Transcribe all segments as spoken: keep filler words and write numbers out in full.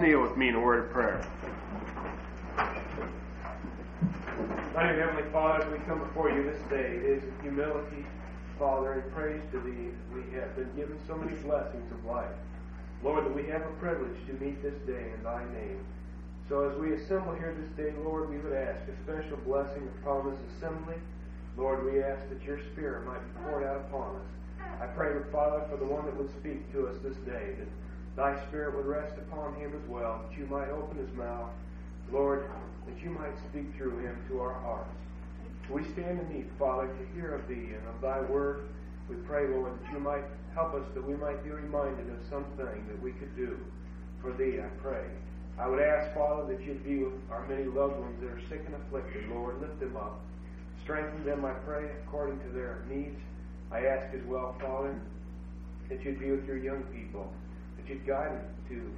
kneel with me in a word of prayer. My dear Heavenly Father, as we come before you this day, it is in humility, Father, and praise to Thee that we have been given so many blessings of life. Lord, that we have a privilege to meet this day in Thy name. So as we assemble here this day, Lord, we would ask a special blessing upon this assembly. Lord, we ask that Your Spirit might be poured out upon us. I pray, Father, for the one that would speak to us this day, that Thy Spirit would rest upon him as well, that You might open his mouth, Lord, that You might speak through him to our hearts. We stand in need, Father, to hear of Thee and of Thy word. We pray, Lord, that You might help us, that we might be reminded of something that we could do for Thee, I pray. I would ask, Father, that You'd be with our many loved ones that are sick and afflicted. Lord, lift them up. Strengthen them, I pray, according to their needs. I ask as well, Father, that You'd be with Your young people, that You'd guide them to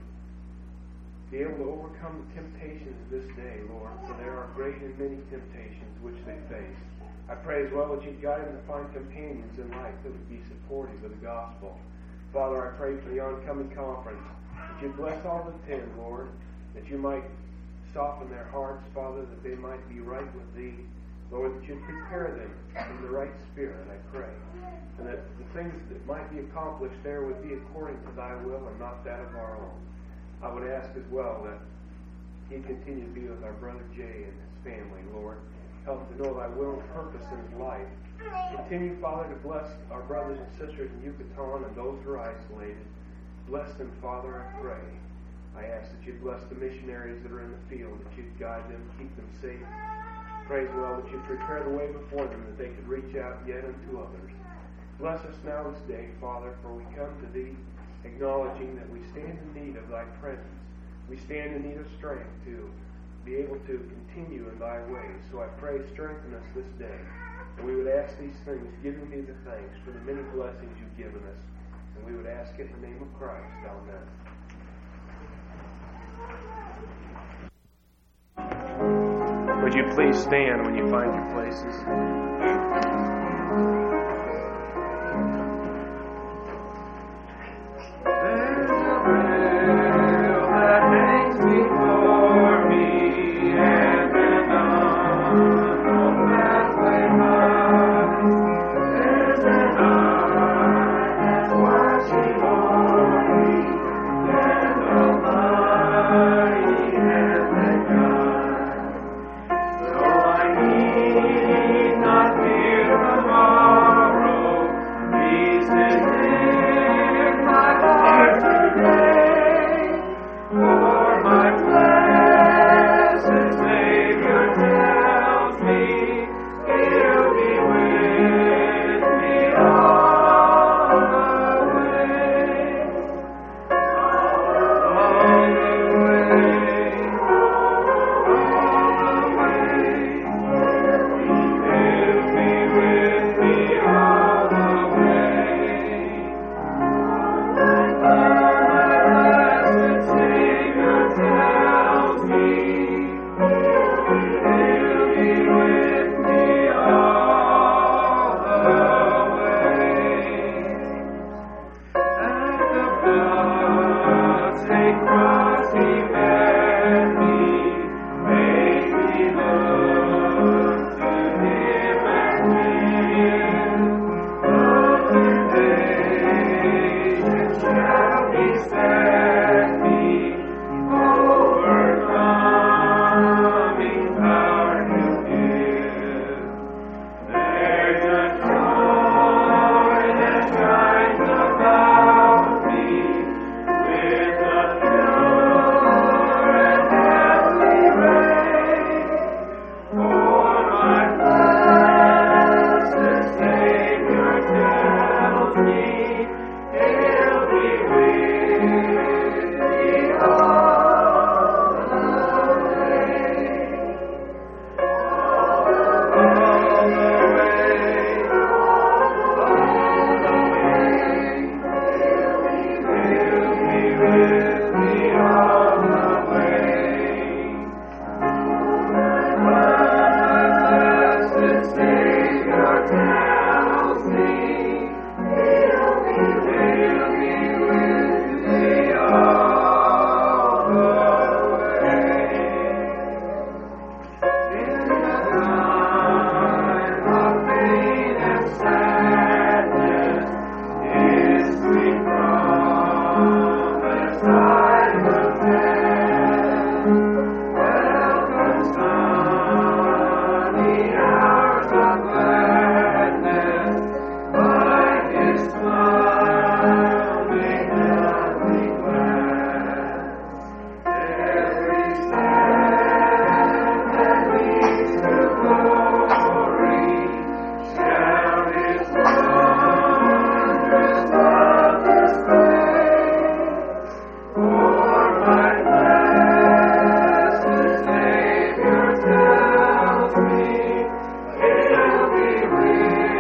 be able to overcome the temptations of this day, Lord, for there are great and many temptations which they face. I pray as well that You'd guide them to find companions in life that would be supportive of the gospel. Father, I pray for the oncoming conference, that You'd bless all that attend, Lord, that You might soften their hearts, Father, that they might be right with Thee. Lord, that You'd prepare them in the right spirit, I pray, and that the things that might be accomplished there would be according to Thy will and not that of our own. I would ask as well that He'd continue to be with our brother Jay and his family, Lord. Help him to know Thy will and purpose in his life. Continue, Father, to bless our brothers and sisters in Yucatan and those who are isolated. Bless them, Father, I pray. I ask that You'd bless the missionaries that are in the field, that You'd guide them, keep them safe. Pray as well that You'd prepare the way before them, that they could reach out yet unto others. Bless us now this day, Father, for we come to Thee acknowledging that we stand in need of Thy presence. We stand in need of strength to be able to continue in Thy ways. So I pray, strengthen us this day. And we would ask these things, giving Thee the thanks for the many blessings You've given us. And we would ask it in the name of Christ. Amen. Would you please stand when you find your places? Not fear.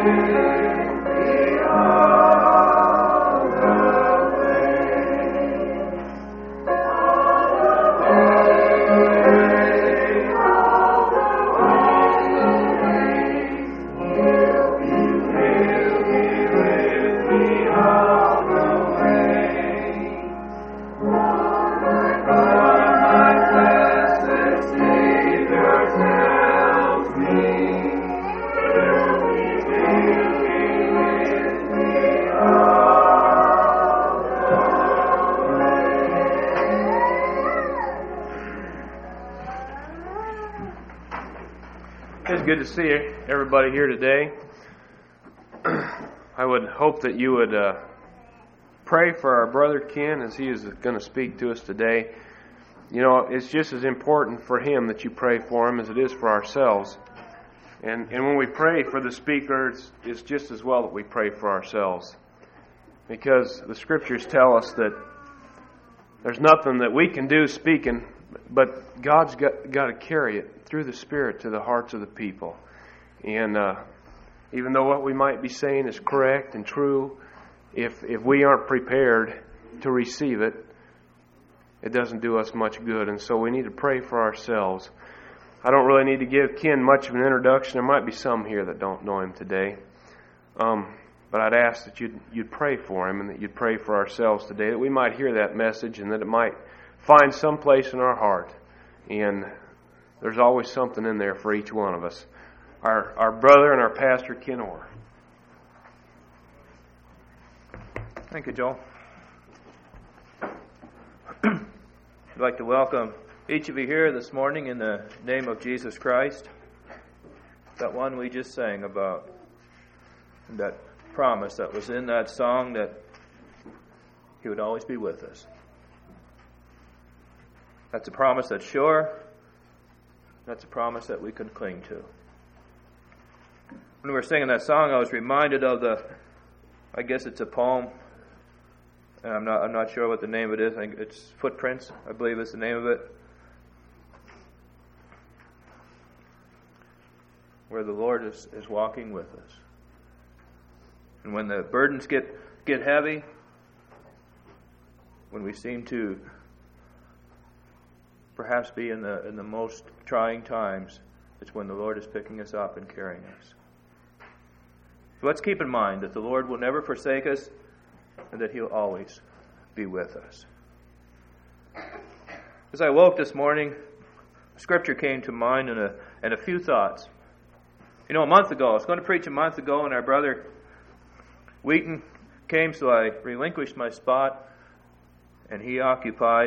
Good to see everybody here today. I would hope that you would uh, pray for our brother Ken as he is going to speak to us today. You know, it's just as important for him that you pray for him as it is for ourselves. And and when we pray for the speaker, it's, it's just as well that we pray for ourselves. Because the Scriptures tell us that there's nothing that we can do speaking, but God's got, got to carry it through the Spirit to the hearts of the people. And uh, even though what we might be saying is correct and true, if if we aren't prepared to receive it, it doesn't do us much good. And so we need to pray for ourselves. I don't really need to give Ken much of an introduction. There might be some here that don't know him today. Um, but I'd ask that you'd, you'd pray for him and that you'd pray for ourselves today, that we might hear that message and that it might find some place in our heart. And there's always something in there for each one of us. Our our brother and our pastor, Ken Orr. Thank you, Joel. I'd like to welcome each of you here this morning in the name of Jesus Christ. That one we just sang about, that promise that was in that song that He would always be with us. That's a promise that's sure. That's a promise that we can cling to. When we were singing that song, I was reminded of the, I guess it's a poem, and I'm not I'm not sure what the name of it is. I think it's Footprints, I believe is the name of it, where the Lord is, is walking with us. And when the burdens get, get heavy, when we seem to perhaps be in the in the most trying times, it's when the Lord is picking us up and carrying us. So let's keep in mind that the Lord will never forsake us and that He'll always be with us. As I woke this morning, Scripture came to mind and a, and a few thoughts. You know, a month ago, I was going to preach a month ago, and our brother Wheaton came, so I relinquished my spot, and he occupied.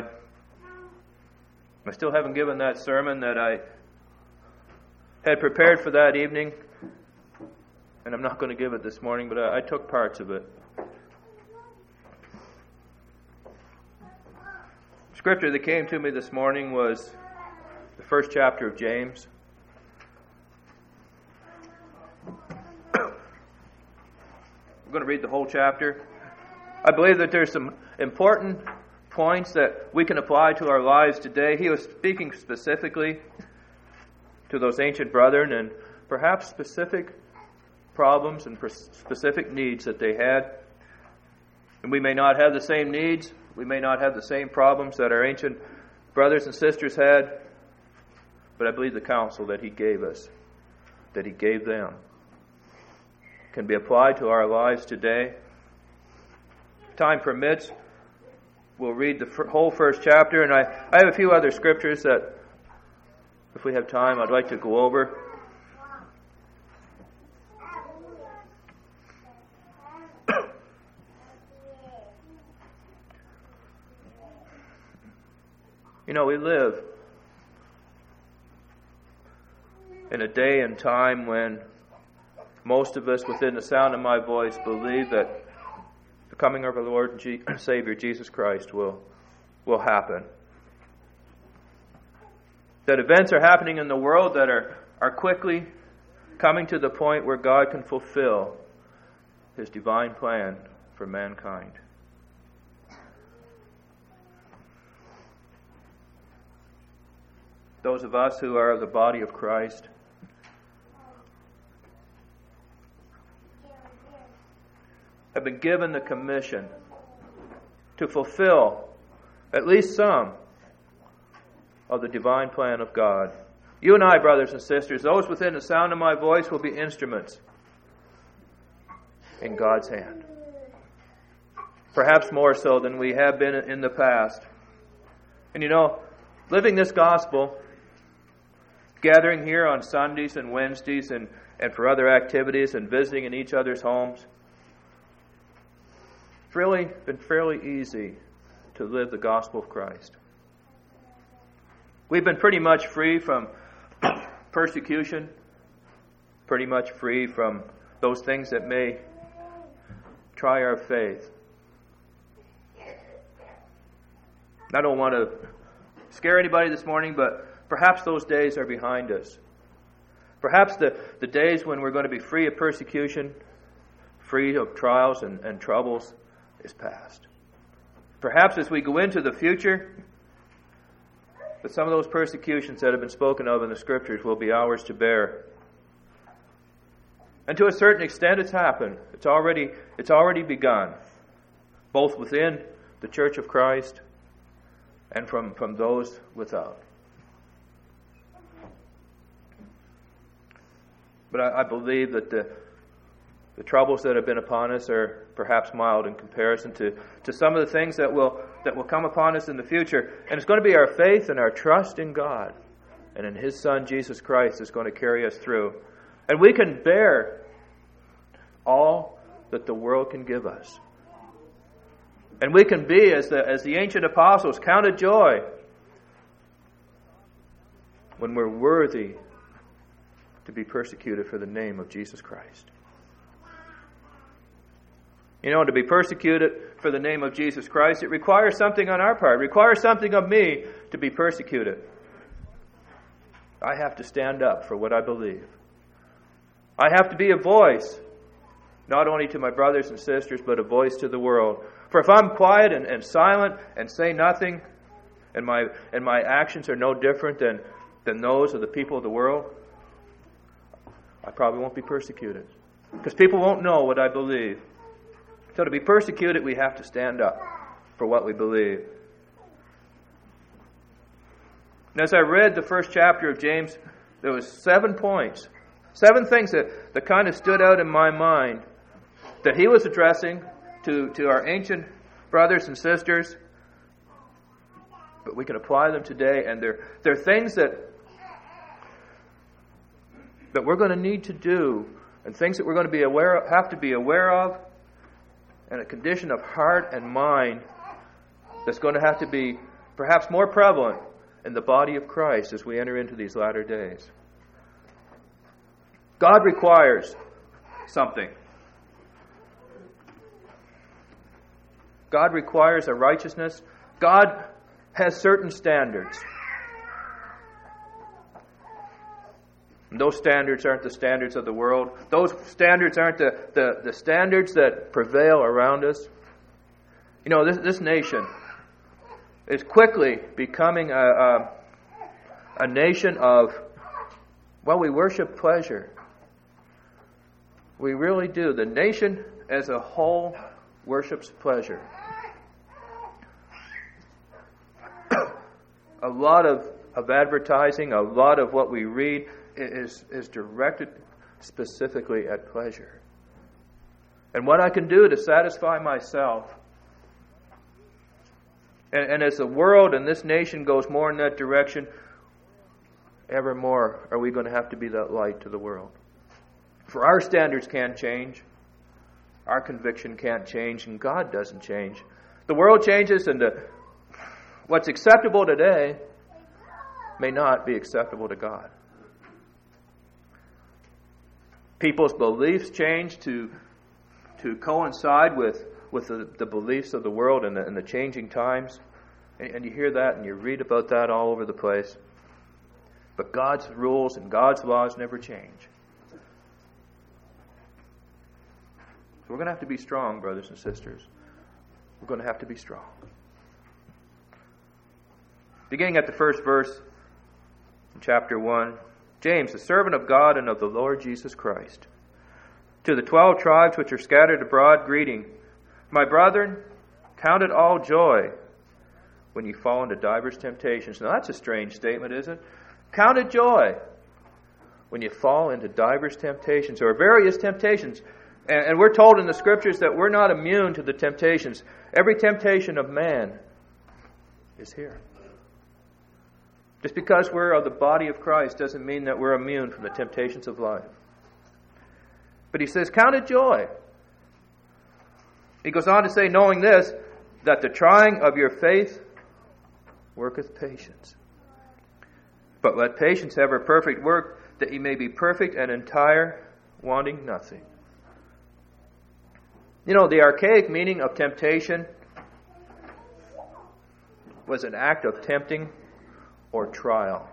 I still haven't given that sermon that I had prepared for that evening, and I'm not going to give it this morning, but I, I took parts of it. Scripture that came to me this morning was the first chapter of James. I'm going to read the whole chapter. I believe that there's some important points that we can apply to our lives today. He was speaking specifically to those ancient brethren and perhaps specific problems and specific needs that they had. And we may not have the same needs. We may not have the same problems that our ancient brothers and sisters had. But I believe the counsel that he gave us, that he gave them, can be applied to our lives today. If time permits, we'll read the whole first chapter, and I, I have a few other scriptures that, if we have time, I'd like to go over. You know, we live in a day and time when most of us within the sound of my voice believe that the coming of our Lord and Savior Jesus Christ will, will happen. That events are happening in the world that are, are quickly coming to the point where God can fulfill His divine plan for mankind. Those of us who are the body of Christ, have been given the commission to fulfill at least some of the divine plan of God. You and I, brothers and sisters, those within the sound of my voice, will be instruments in God's hand. Perhaps more so than we have been in the past. And you know, living this gospel, gathering here on Sundays and Wednesdays and, and for other activities and visiting in each other's homes, it's really been fairly easy to live the gospel of Christ. We've been pretty much free from persecution, pretty much free from those things that may try our faith. I don't want to scare anybody this morning, but perhaps those days are behind us. Perhaps the, the days when we're going to be free of persecution, free of trials and, and troubles, is past. Perhaps as we go into the future, that some of those persecutions that have been spoken of in the Scriptures will be ours to bear. And to a certain extent it's happened. It's already, it's already begun, both within the Church of Christ and from, from those without. But I, I believe that the, the troubles that have been upon us are perhaps mild in comparison to, to some of the things that will that will come upon us in the future. And it's going to be our faith and our trust in God and in His Son, Jesus Christ, is going to carry us through. And we can bear all that the world can give us. And we can be, as the, as the ancient apostles, count it joy when we're worthy to be persecuted for the name of Jesus Christ. You know, to be persecuted for the name of Jesus Christ, it requires something on our part. It requires something of me to be persecuted. I have to stand up for what I believe. I have to be a voice, not only to my brothers and sisters, but a voice to the world. For if I'm quiet and, and silent and say nothing, and my and my actions are no different than, than those of the people of the world, I probably won't be persecuted. Because people won't know what I believe. So to be persecuted, we have to stand up for what we believe. And as I read the first chapter of James, there was seven points, seven things that, that kind of stood out in my mind that he was addressing to, to our ancient brothers and sisters. But we can apply them today, and they're, they're things that, that we're going to need to do, and things that we're going to be aware of, have to be aware of, and a condition of heart and mind that's going to have to be perhaps more prevalent in the body of Christ as we enter into these latter days. God requires something. God requires a righteousness. God has certain standards. And those standards aren't the standards of the world. Those standards aren't the, the, the standards that prevail around us. You know, this, this nation is quickly becoming a, a, a nation of, well, we worship pleasure. We really do. The nation as a whole worships pleasure. A lot of, of advertising, a lot of what we read is, is directed specifically at pleasure. And what I can do to satisfy myself. And, and as the world and this nation goes more in that direction, ever more are we going to have to be that light to the world. For our standards can't change. Our conviction can't change, and God doesn't change. The world changes, and the, what's acceptable today may not be acceptable to God. People's beliefs change to to coincide with, with the, the beliefs of the world and the, and the changing times. And, and you hear that and you read about that all over the place. But God's rules and God's laws never change. So we're going to have to be strong, brothers and sisters. We're going to have to be strong. Beginning at the first verse in chapter one, James, the servant of God and of the Lord Jesus Christ, To the twelve tribes which are scattered abroad, greeting. My brethren, count it all joy when you fall into divers temptations. Now that's a strange statement, isn't it? Count it joy when you fall into divers temptations, or various temptations. And, and we're told in the Scriptures that we're not immune to the temptations. Every temptation of man is here. Just because we're of the body of Christ doesn't mean that we're immune from the temptations of life. But he says, count it joy. He goes on to say, knowing this, that the trying of your faith worketh patience. But let patience have her perfect work, that ye may be perfect and entire, wanting nothing. You know, the archaic meaning of temptation was an act of tempting or trial.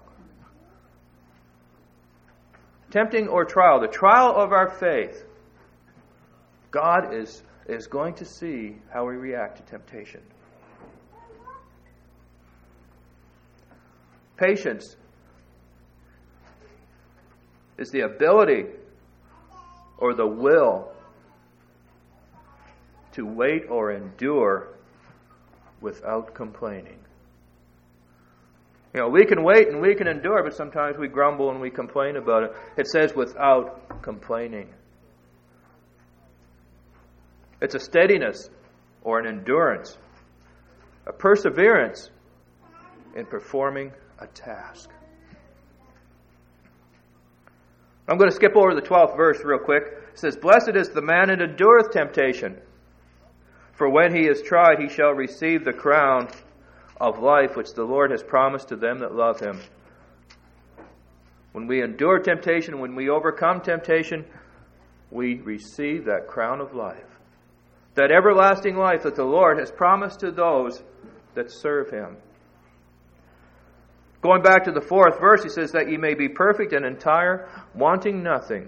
Tempting or trial, the trial of our faith. God is, is going to see how we react to temptation. Patience is the ability or the will to wait or endure without complaining. You know, we can wait and we can endure, but sometimes we grumble and we complain about it. It says without complaining. It's a steadiness or an endurance, a perseverance in performing a task. I'm going to skip over the twelfth verse real quick. It says, Blessed is the man that endureth temptation, for when he is tried, he shall receive the crown of life which the Lord has promised to them that love him. When we endure temptation, when we overcome temptation, we receive that crown of life. That everlasting life that the Lord has promised to those that serve him. Going back to the fourth verse, he says that ye may be perfect and entire, wanting nothing.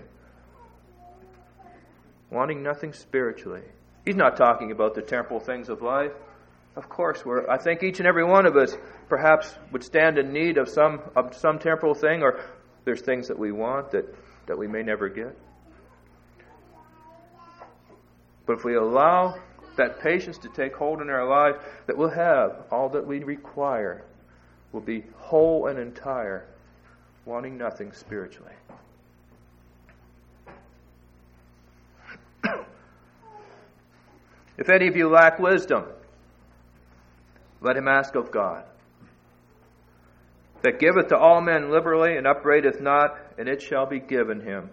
Wanting nothing spiritually. He's not talking about the temporal things of life. Of course, we're, I think each and every one of us perhaps would stand in need of some of some temporal thing, or there's things that we want that, that we may never get. But if we allow that patience to take hold in our life, that we'll have all that we require. We'll be whole and entire, wanting nothing spiritually. If any of you lack wisdom, let him ask of God, that giveth to all men liberally, and upbraideth not, and it shall be given him.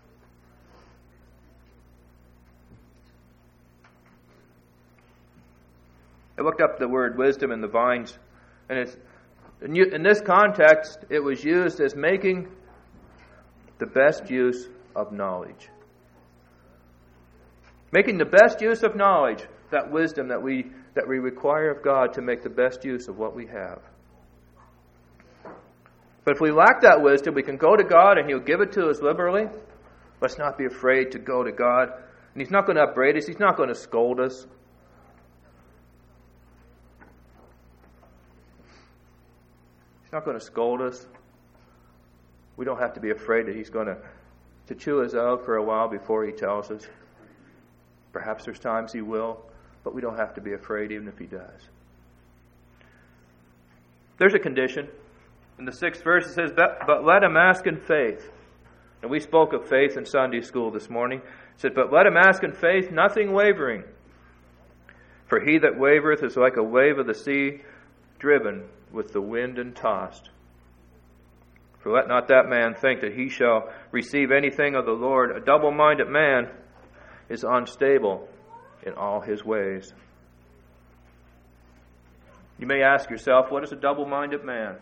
I looked up the word wisdom in the Vines, and it's in this context, it was used as making the best use of knowledge. Making the best use of knowledge, that wisdom that we that we require of God to make the best use of what we have. But if we lack that wisdom, we can go to God and He'll give it to us liberally. Let's not be afraid to go to God. And He's not going to upbraid us. He's not going to scold us. He's not going to scold us. We don't have to be afraid that He's going to, to chew us out for a while before He tells us. Perhaps there's times He will, but we don't have to be afraid even if He does. There's a condition. In the sixth verse it says, but let him ask in faith. And we spoke of faith in Sunday school this morning. It said, but let him ask in faith, nothing wavering. For he that wavereth is like a wave of the sea, driven with the wind and tossed. For let not that man think that he shall receive anything of the Lord. A double-minded man is unstable in all his ways. You may ask yourself, what is a double-minded man?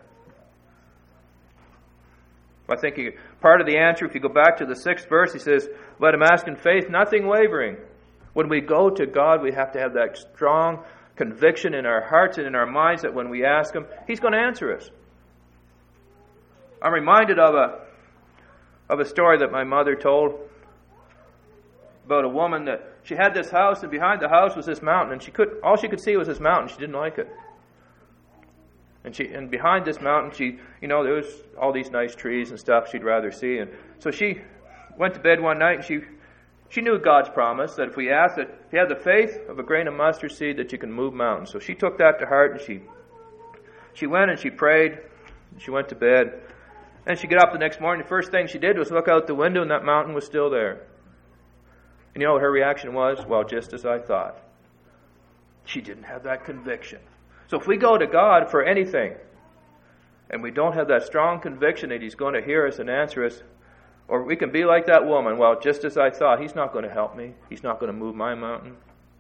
I think he, part of the answer, if you go back to the sixth verse, he says, let him ask in faith, nothing wavering. When we go to God, we have to have that strong conviction in our hearts and in our minds that when we ask Him, He's going to answer us. I'm reminded of a of a story that my mother told about a woman that she had this house, and behind the house was this mountain, and she could all she could see was this mountain. She didn't like it. And she and behind this mountain, she, you know, there was all these nice trees and stuff she'd rather see. And so she went to bed one night and she She knew God's promise that if we asked that if you have the faith of a grain of mustard seed that you can move mountains. So she took that to heart, and she she went and she prayed. And she went to bed. And she got up the next morning. The first thing she did was look out the window, and that mountain was still there. And you know what her reaction was? Well, just as I thought. She didn't have that conviction. So if we go to God for anything, and we don't have that strong conviction that He's going to hear us and answer us, or we can be like that woman, well, just as I thought, He's not going to help me. He's not going to move my mountain.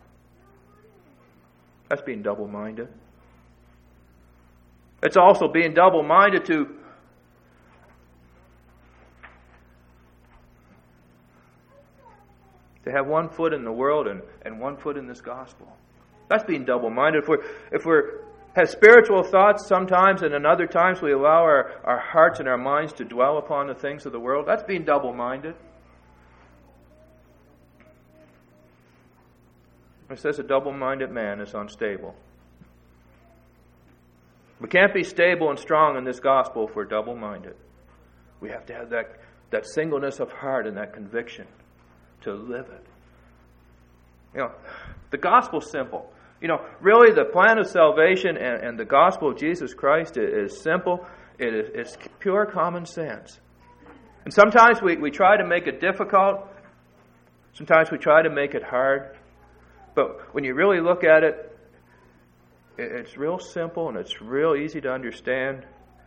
That's being double-minded. It's also being double-minded to to have one foot in the world and, and one foot in this gospel. That's being double-minded. If we're, if we're have spiritual thoughts sometimes, and in other times we allow our, our hearts and our minds to dwell upon the things of the world, that's being double-minded. It says a double-minded man is unstable. We can't be stable and strong in this gospel if we're double-minded. We have to have that, that singleness of heart and that conviction to live it. You know, the gospel's simple. You know, really the plan of salvation and, and the gospel of Jesus Christ is, is simple. It is it's pure common sense. And sometimes we, we try to make it difficult. Sometimes we try to make it hard. But when you really look at it, it it's real simple and it's real easy to understand.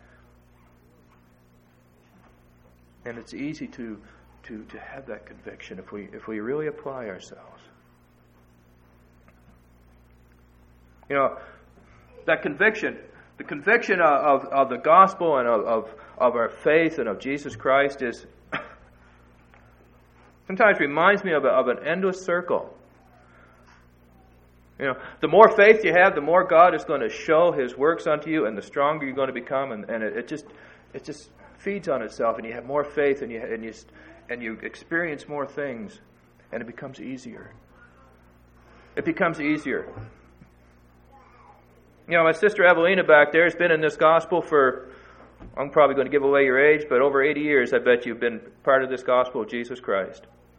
And it's easy to To, to have that conviction if we if we really apply ourselves. You know, that conviction, the conviction of, of the gospel and of, of, of our faith and of Jesus Christ is sometimes reminds me of, a, of an endless circle. You know, the more faith you have, the more God is going to show His works unto you, and the stronger you're going to become, and, and it, it just it just feeds on itself, and you have more faith, and you and you. And you experience more things, and it becomes easier. It becomes easier. You know, my sister Evelina back there has been in this gospel for, I'm probably going to give away your age, but over eighty years, I bet you've been part of this gospel of Jesus Christ.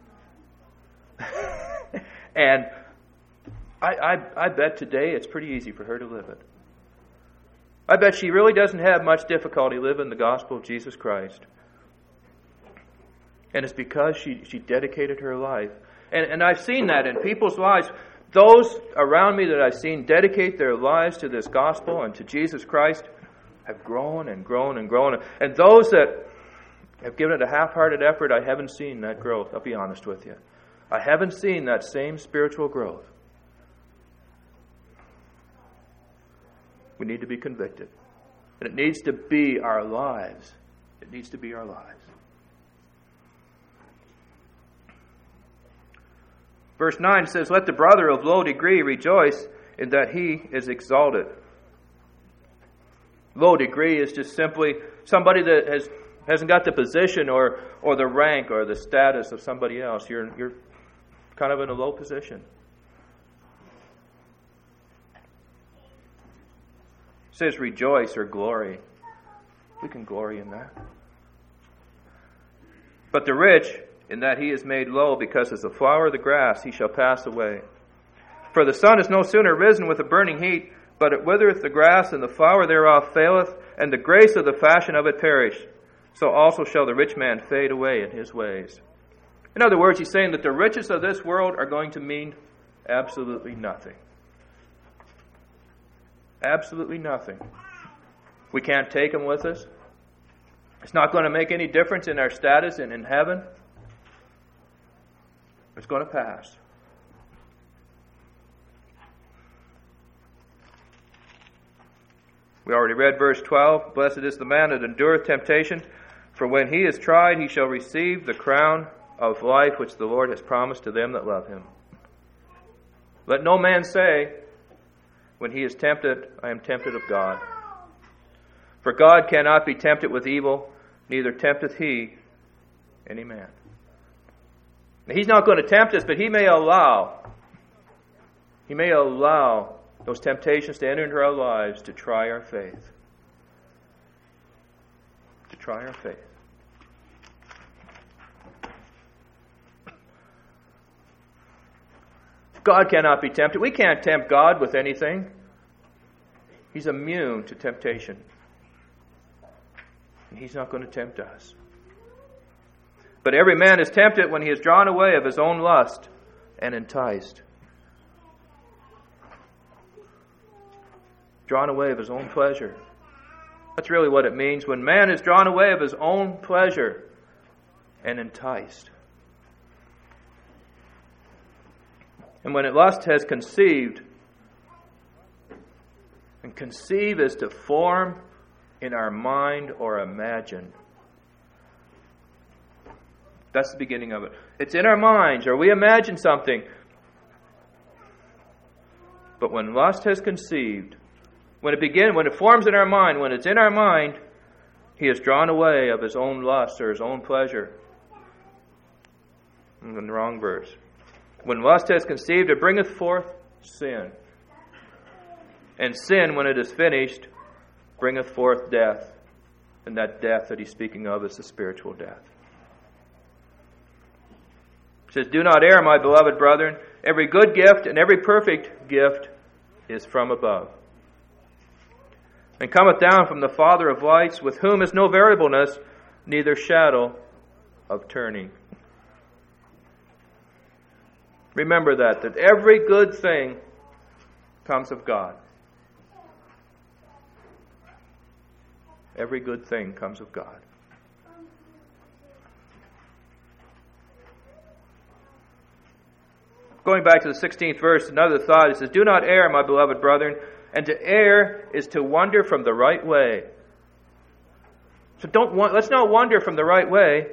And I, I, I bet today it's pretty easy for her to live it. I bet she really doesn't have much difficulty living the gospel of Jesus Christ. And it's because she, she dedicated her life. And, and I've seen that in people's lives. Those around me that I've seen dedicate their lives to this gospel and to Jesus Christ have grown and grown and grown. And those that have given it a half-hearted effort, I haven't seen that growth. I'll be honest with you. I haven't seen that same spiritual growth. We need to be convicted. And it needs to be our lives. It needs to be our lives. Verse nine says, "Let the brother of low degree rejoice in that he is exalted." Low degree is just simply somebody that has, hasn't got the position or, or the rank or the status of somebody else. You're, you're kind of in a low position. It says rejoice or glory. We can glory in that. "But the rich, in that he is made low, because as the flower of the grass he shall pass away. For the sun is no sooner risen with a burning heat, but it withereth the grass, and the flower thereof faileth, and the grace of the fashion of it perish. So also shall the rich man fade away in his ways." In other words, he's saying that the riches of this world are going to mean absolutely nothing. Absolutely nothing. We can't take them with us. It's not going to make any difference in our status in, in heaven. It's going to pass. We already read verse twelve. "Blessed is the man that endureth temptation, for when he is tried, he shall receive the crown of life which the Lord has promised to them that love Him. Let no man say, when he is tempted, I am tempted of God. For God cannot be tempted with evil, neither tempteth He any man." Now, He's not going to tempt us, but He may allow, He may allow those temptations to enter into our lives to try our faith. To try our faith. God cannot be tempted. We can't tempt God with anything. He's immune to temptation. And He's not going to tempt us. But every man is tempted when he is drawn away of his own lust and enticed. Drawn away of his own pleasure. That's really what it means. When man is drawn away of his own pleasure and enticed. And when lust has conceived, and conceive is to form in our mind or imagine. That's the beginning of it. It's in our minds, or we imagine something. But when lust has conceived, when it begins, when it forms in our mind, when it's in our mind, he is drawn away of his own lust or his own pleasure. In the wrong verse. When lust has conceived, it bringeth forth sin. And sin, when it is finished, bringeth forth death. And that death that he's speaking of is the spiritual death. It says, "Do not err, my beloved brethren. Every good gift and every perfect gift is from above, and cometh down from the Father of lights, with whom is no variableness, neither shadow of turning." Remember that, that every good thing comes of God. Every good thing comes of God. Going back to the sixteenth verse, another thought. It says, "Do not err, my beloved brethren." And to err is to wander from the right way. So don't let's not wander from the right way.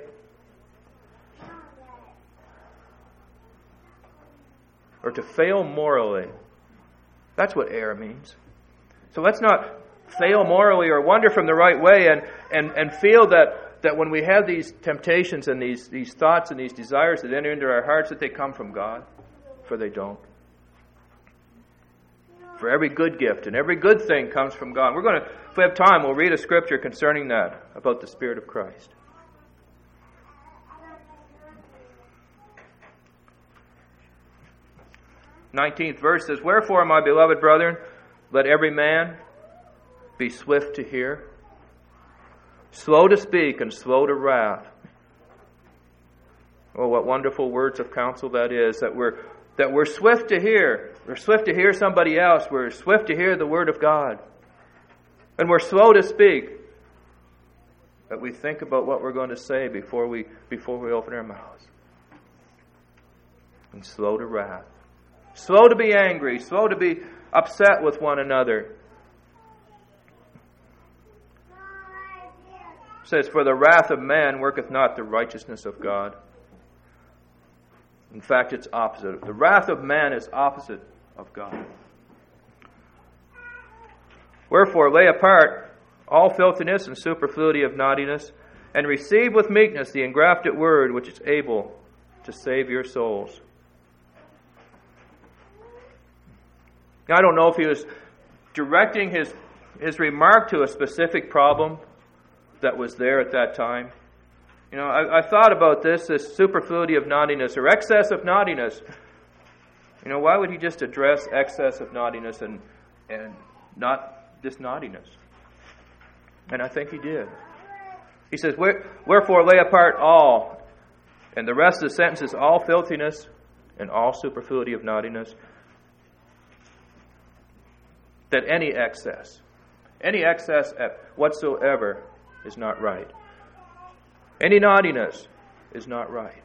Or to fail morally. That's what err means. So let's not fail morally or wander from the right way and, and, and feel that, that when we have these temptations and these, these thoughts and these desires that enter into our hearts that they come from God. For they don't. For every good gift and every good thing comes from God. We're going to, if we have time, we'll read a scripture concerning that, about the Spirit of Christ. nineteenth verse says, "Wherefore, my beloved brethren, let every man be swift to hear, slow to speak, and slow to wrath." Oh, what wonderful words of counsel that is, that we're that we're swift to hear. We're swift to hear somebody else. We're swift to hear the Word of God. And we're slow to speak. That we think about what we're going to say before we before we open our mouths. And slow to wrath. Slow to be angry. Slow to be upset with one another. It says, "For the wrath of man worketh not the righteousness of God." In fact, it's opposite. The wrath of man is opposite of God. "Wherefore lay apart all filthiness and superfluity of naughtiness, and receive with meekness the engrafted word, which is able to save your souls." Now, I don't know if he was directing his, his remark to a specific problem that was there at that time. You know, I, I thought about this, this superfluity of naughtiness or excess of naughtiness. You know, why would he just address excess of naughtiness and and not this naughtiness? And I think he did. He says, "Wherefore lay apart all," and the rest of the sentence is all filthiness and all superfluity of naughtiness. That any excess, any excess at whatsoever is not right. Any naughtiness is not right.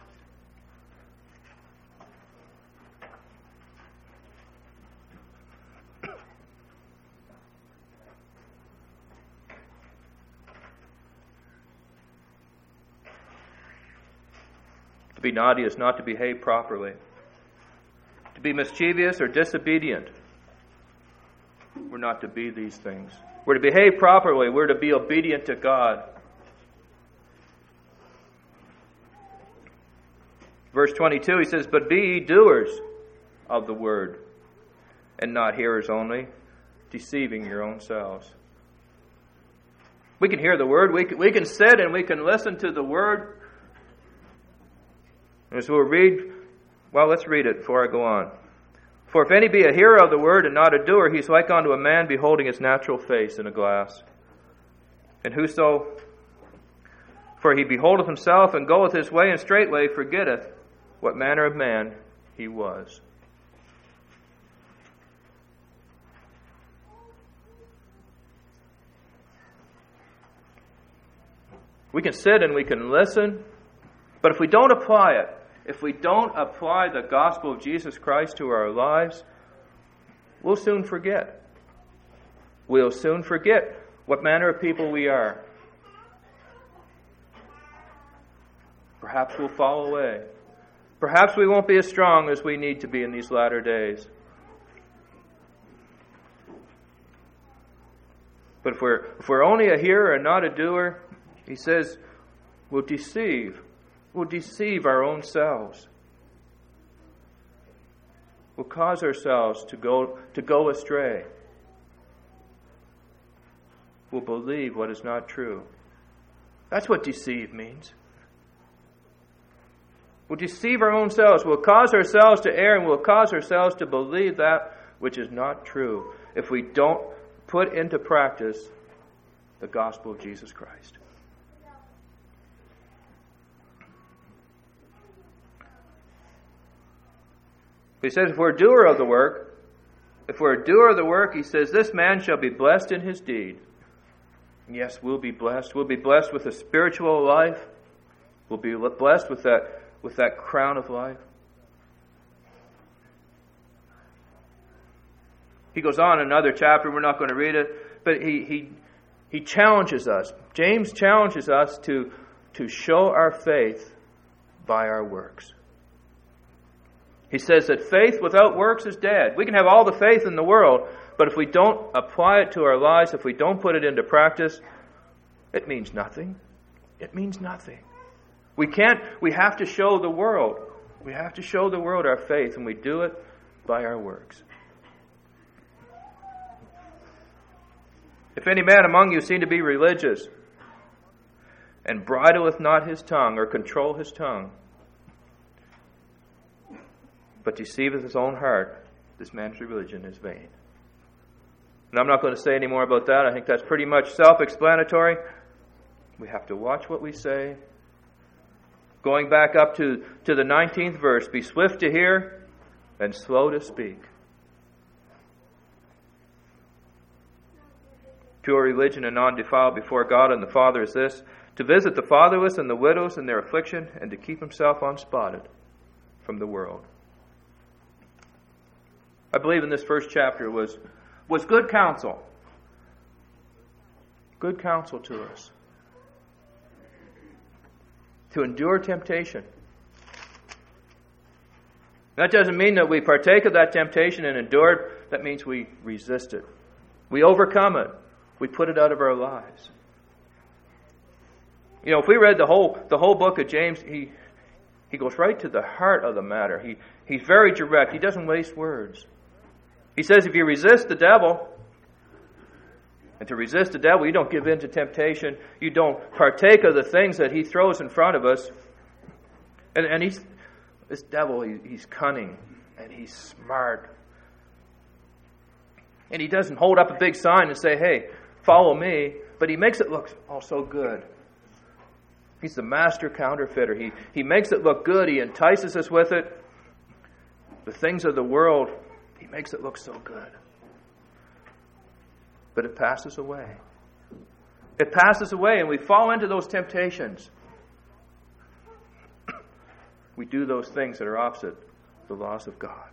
To be naughty is not to behave properly. To be mischievous or disobedient. We're not to be these things. We're to behave properly. We're to be obedient to God. Verse twenty-two, he says, "But be ye doers of the word, and not hearers only, deceiving your own selves." We can hear the word. We can, we can sit and we can listen to the word. As we'll read Well, let's read it before I go on. For if any be a hearer of the word and not a doer, he is like unto a man beholding his natural face in a glass. And whoso, for he beholdeth himself and goeth his way, and straightway forgetteth what manner of man he was. We can sit and we can listen, but if we don't apply it, if we don't apply the gospel of Jesus Christ to our lives, we'll soon forget. We'll soon forget what manner of people we are. Perhaps we'll fall away. Perhaps we won't be as strong as we need to be in these latter days. But if we're, if we're only a hearer and not a doer, he says, we'll deceive. We'll deceive our own selves. We'll cause ourselves to go, to go astray. We'll believe what is not true. That's what deceive means. We'll deceive our own selves. We'll cause ourselves to err, and we'll cause ourselves to believe that which is not true if we don't put into practice the gospel of Jesus Christ. He says, if we're a doer of the work, if we're a doer of the work, he says, this man shall be blessed in his deed. And yes, we'll be blessed. We'll be blessed with a spiritual life. We'll be blessed with that, with that crown of life. He goes on in another chapter. We're not going to read it, but he he he challenges us. James challenges us to to show our faith by our works. He says that faith without works is dead. We can have all the faith in the world, but if we don't apply it to our lives, if we don't put it into practice, it means nothing. It means nothing. We can't, we have to show the world. We have to show the world our faith, and we do it by our works. If any man among you seem to be religious, and bridleth not his tongue, or control his tongue, but deceiveth his own heart, this man's religion is vain. And I'm not going to say any more about that. I think that's pretty much self-explanatory. We have to watch what we say. Going back up to, to the nineteenth verse, be swift to hear and slow to speak. Pure religion and undefiled before God and the Father is this, to visit the fatherless and the widows in their affliction, and to keep himself unspotted from the world. I believe in this first chapter was, was good counsel. Good counsel to us. To endure temptation. That doesn't mean that we partake of that temptation and endure it. That means we resist it. We overcome it. We put it out of our lives. You know, if we read the whole the whole book of James, he he goes right to the heart of the matter. He he's very direct. He doesn't waste words. He says if you resist the devil, and to resist the devil, you don't give in to temptation. You don't partake of the things that he throws in front of us. And, and he's this devil, he, he's cunning and he's smart. And he doesn't hold up a big sign and say, hey, follow me. But he makes it look oh so good. He's the master counterfeiter. He, he makes it look good. He entices us with it. The things of the world, he makes it look so good. But it passes away. It passes away and we fall into those temptations. We do those things that are opposite the laws of God.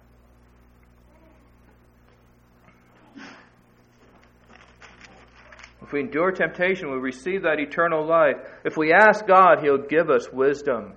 If we endure temptation, we receive that eternal life. If we ask God, He'll give us wisdom.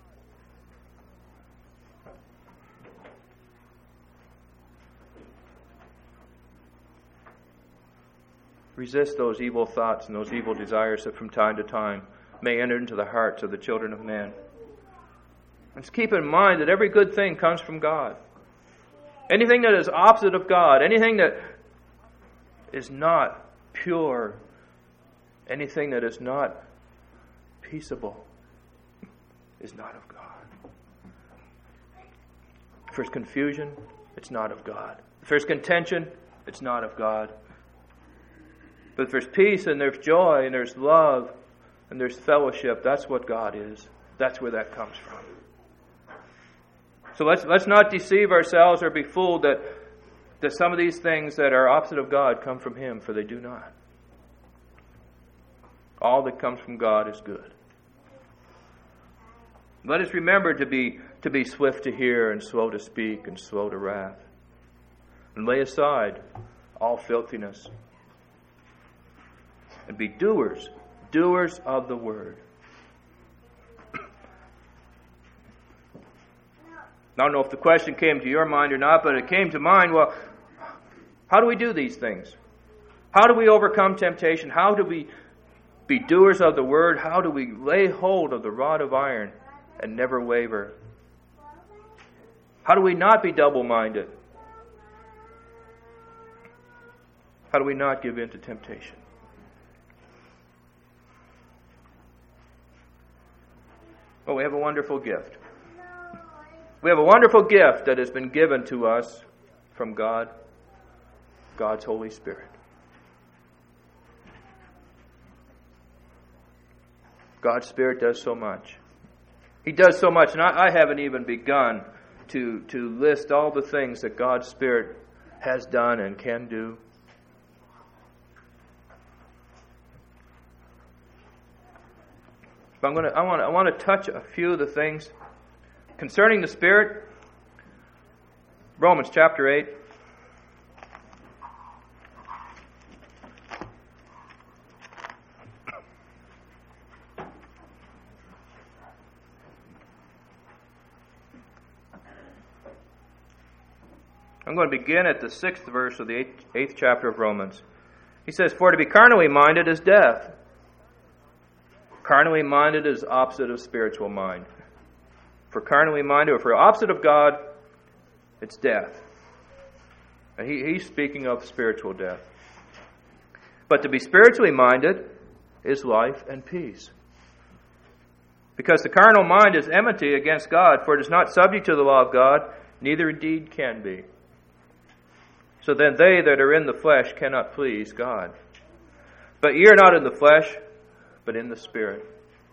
Resist those evil thoughts and those evil desires that from time to time may enter into the hearts of the children of man. And just keep in mind that every good thing comes from God. Anything that is opposite of God, anything that is not pure, anything that is not peaceable, is not of God. If there's confusion, it's not of God. If there's contention, it's not of God. But if there's peace and there's joy and there's love and there's fellowship, that's what God is. That's where that comes from. So let's let's not deceive ourselves or be fooled that, that some of these things that are opposite of God come from Him, for they do not. All that comes from God is good. Let us remember to be to be swift to hear and slow to speak and slow to wrath. And lay aside all filthiness. And be doers, doers of the word. I don't know if the question came to your mind or not, but it came to mind, well, how do we do these things? How do we overcome temptation? How do we be doers of the word? How do we lay hold of the rod of iron and never waver? How do we not be double-minded? How do we not give in to temptation? Well, we have a wonderful gift. We have a wonderful gift that has been given to us from God, God's Holy Spirit. God's Spirit does so much. He does so much, and I, I haven't even begun to, to list all the things that God's Spirit has done and can do. But I'm going to, I want to, I want to touch a few of the things concerning the Spirit. Romans chapter eight. I'm going to begin at the sixth verse of the eighth, eighth chapter of Romans. He says, "For to be carnally minded is death." Carnally minded is opposite of spiritual mind. For carnally minded, or for opposite of God, it's death. And he, he's speaking of spiritual death. But to be spiritually minded is life and peace. Because the carnal mind is enmity against God, for it is not subject to the law of God, neither indeed can be. So then they that are in the flesh cannot please God. But ye are not in the flesh, but in the Spirit.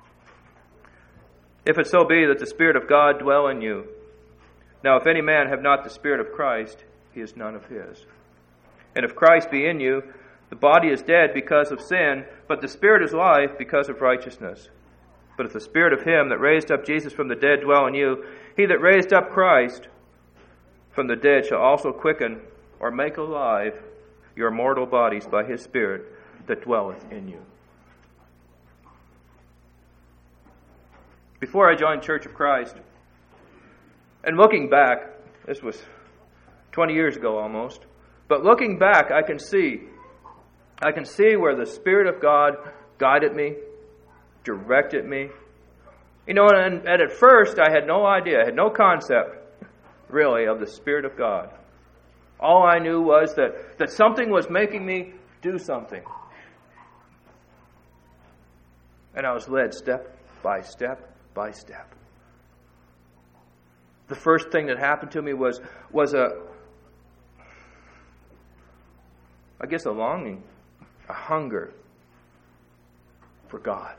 If it so be that the Spirit of God dwell in you. Now if any man have not the Spirit of Christ, he is none of his. And if Christ be in you, the body is dead because of sin, but the Spirit is life because of righteousness. But if the Spirit of him that raised up Jesus from the dead dwell in you, he that raised up Christ from the dead shall also quicken or make alive your mortal bodies by his Spirit that dwelleth in you. Before I joined Church of Christ, and looking back, this was twenty years ago almost, but looking back, I can see, I can see where the Spirit of God guided me, directed me. You know, and, and at first I had no idea, I had no concept, really, of the Spirit of God. All I knew was that, that something was making me do something. And I was led step by step by step. The first thing that happened to me was was a, I guess a longing, a hunger for God.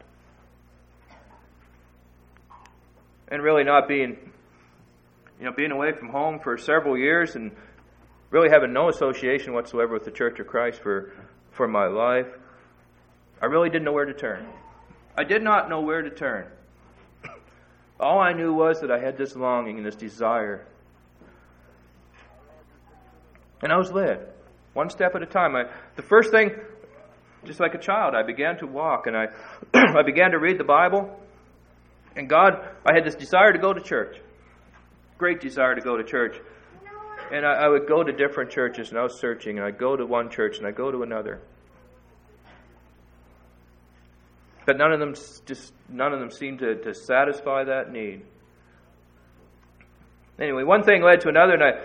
And really not being, you know, being away from home for several years and really having no association whatsoever with the Church of Christ for, for my life, I really didn't know where to turn. I did not know where to turn. All I knew was that I had this longing and this desire. And I was led, one step at a time. I, the first thing, just like a child, I began to walk and I, I began to read the Bible. And God, I had this desire to go to church. Great desire to go to church. And I, I would go to different churches and I was searching and I'd go to one church and I'd go to another. But none of them just none of them seemed to, to satisfy that need. Anyway, one thing led to another, and I,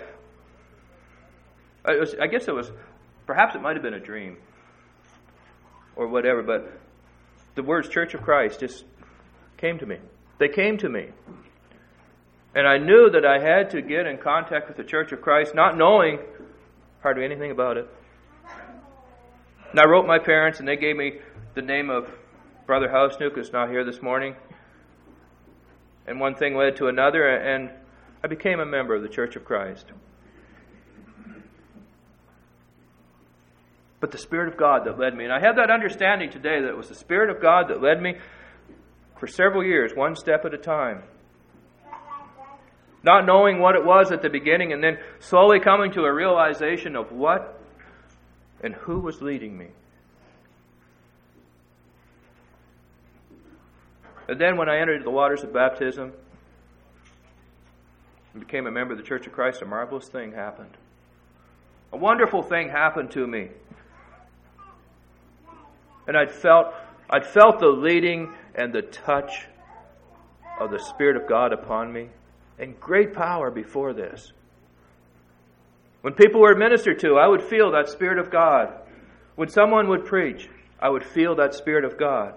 I, was, I guess it was, perhaps it might have been a dream, or whatever. But the words "Church of Christ" just came to me. They came to me, And I knew that I had to get in contact with the Church of Christ, not knowing hardly anything about it. And I wrote my parents, and they gave me the name of Brother Hausnuck, who's not here this morning. And one thing led to another, and I became a member of the Church of Christ. But the Spirit of God that led me, and I have that understanding today that it was the Spirit of God that led me for several years, one step at a time. Not knowing what it was at the beginning, and then slowly coming to a realization of what and who was leading me. And then when I entered the waters of baptism and became a member of the Church of Christ, a marvelous thing happened. A wonderful thing happened to me. And I'd felt, I'd felt the leading and the touch of the Spirit of God upon me. And great power before this. When people were ministered to, I would feel that Spirit of God. When someone would preach, I would feel that Spirit of God.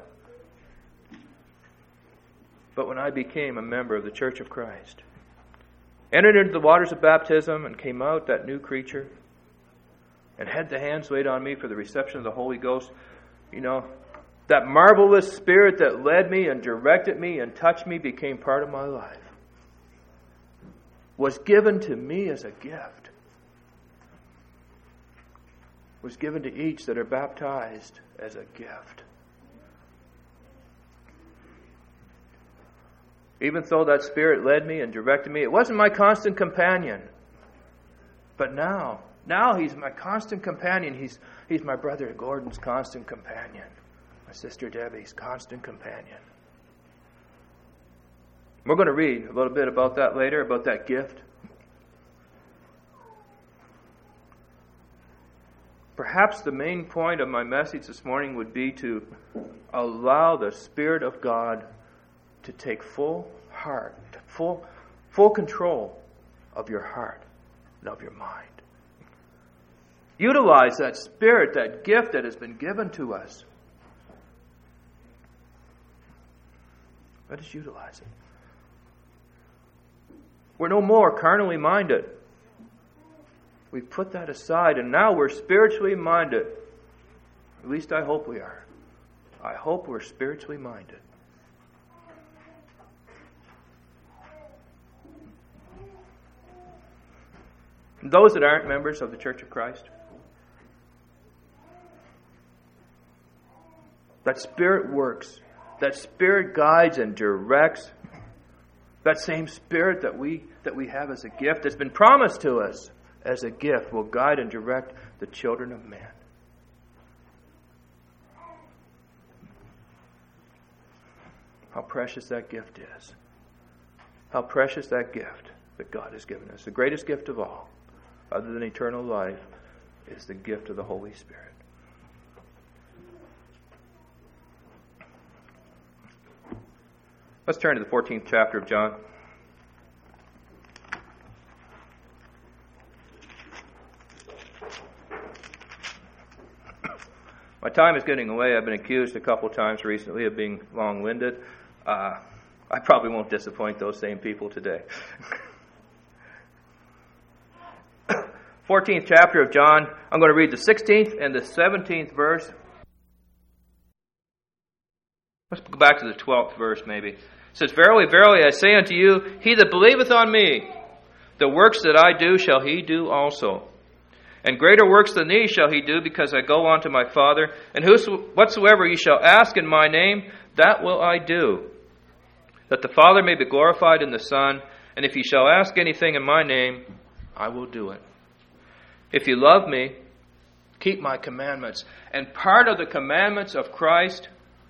But when I became a member of the Church of Christ, entered into the waters of baptism and came out that new creature, and had the hands laid on me for the reception of the Holy Ghost, you know, that marvelous Spirit that led me and directed me and touched me became part of my life. Was given to me as a gift. Was given to each that are baptized as a gift. Even though that Spirit led me and directed me, it wasn't my constant companion. But now, now He's my constant companion. He's, he's my brother Gordon's constant companion. My sister Debbie's constant companion. We're going to read a little bit about that later, about that gift. Perhaps the main point of my message this morning would be to allow the Spirit of God to take full heart, full, full control of your heart and of your mind. Utilize that Spirit, that gift that has been given to us. Let us utilize it. We're no more carnally minded. We've put that aside, and now we're spiritually minded. At least I hope we are. I hope we're spiritually minded. And those that aren't members of the Church of Christ, that Spirit works. That Spirit guides and directs. That same Spirit that we that we have as a gift that's been promised to us as a gift will guide and direct the children of man. How precious that gift is. How precious that gift that God has given us. The greatest gift of all, other than eternal life, is the gift of the Holy Spirit. Let's turn to the fourteenth chapter of John. My time is getting away. I've been accused a couple times recently of being long-winded. Uh, I probably won't disappoint those same people today. fourteenth chapter of John. I'm going to read the sixteenth and the seventeenth verse. Let's go back to the twelfth verse maybe. It says, Verily, verily, I say unto you, he that believeth on me, the works that I do shall he do also. And greater works than these shall he do, because I go unto my Father. And whatsoever ye shall ask in my name, that will I do, that the Father may be glorified in the Son. And if ye shall ask anything in my name, I will do it. If you love me, keep my commandments. And part of the commandments of Christ,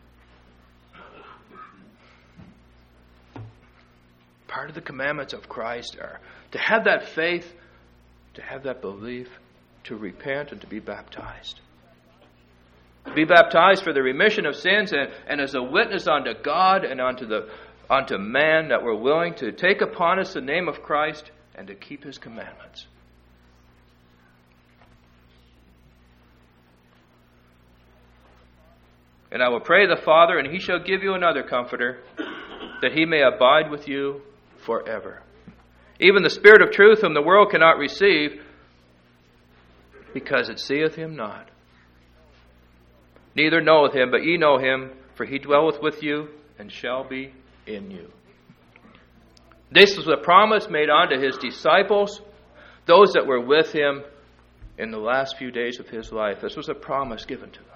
part of the commandments of Christ are to have that faith, to have that belief, to repent and to be baptized. To be baptized for the remission of sins and, and as a witness unto God and unto the unto man that we're willing to take upon us the name of Christ and to keep His commandments. And I will pray the Father, and He shall give you another Comforter, that He may abide with you forever. even the Spirit of truth, whom the world cannot receive, because it seeth him not. Neither knoweth him, but ye know him, for he dwelleth with you, and shall be in you. This was a promise made unto his disciples, those that were with him in the last few days of his life. This was a promise given to them.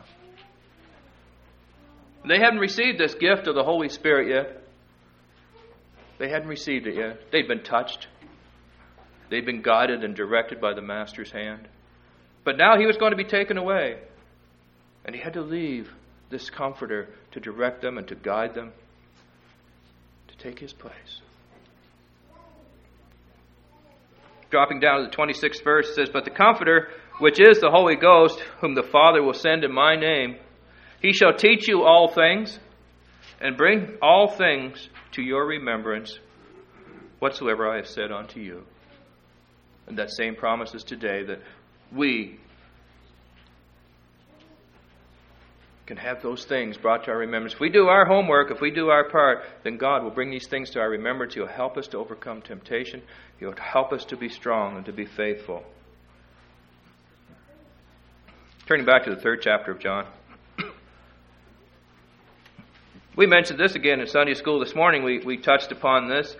They hadn't received this gift of the Holy Spirit yet. They hadn't received it yet. They'd been touched. They'd been guided and directed by the Master's hand. But now he was going to be taken away. And he had to leave this Comforter to direct them and to guide them, to take his place. Dropping down to the twenty-sixth verse, it says, But the Comforter, which is the Holy Ghost, whom the Father will send in my name, he shall teach you all things, and bring all things to your remembrance, whatsoever I have said unto you. And that same promise is today, that we can have those things brought to our remembrance. If we do our homework, if we do our part, then God will bring these things to our remembrance. He'll help us to overcome temptation. He'll help us to be strong and to be faithful. Turning back to the third chapter of John. We mentioned this again in Sunday school this morning. We, we touched upon this.